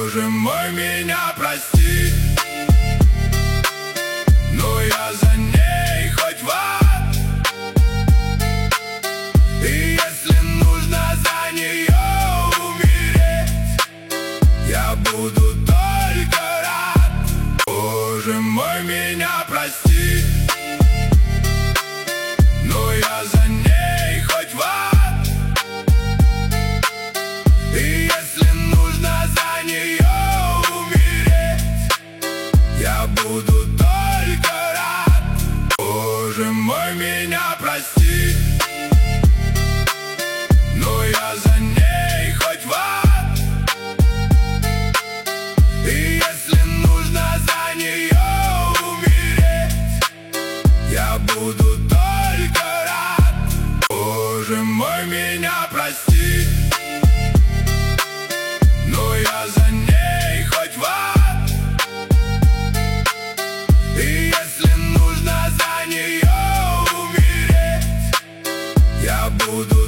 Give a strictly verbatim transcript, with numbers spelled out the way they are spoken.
Боже мой, меня прости, но я за ней хоть в ад. И если нужно за нее умереть, я буду только рад. Боже мой, меня прости, но я за ней хоть в ад. И если нужно за нее умереть, я буду только рад. Боже мой, меня прости, но я за ней хоть в ад. И если нужно за нее умереть, я буду только рад. Боже мой, меня прости, но я за ней хоть в ад. И если нужно за нее умереть, я буду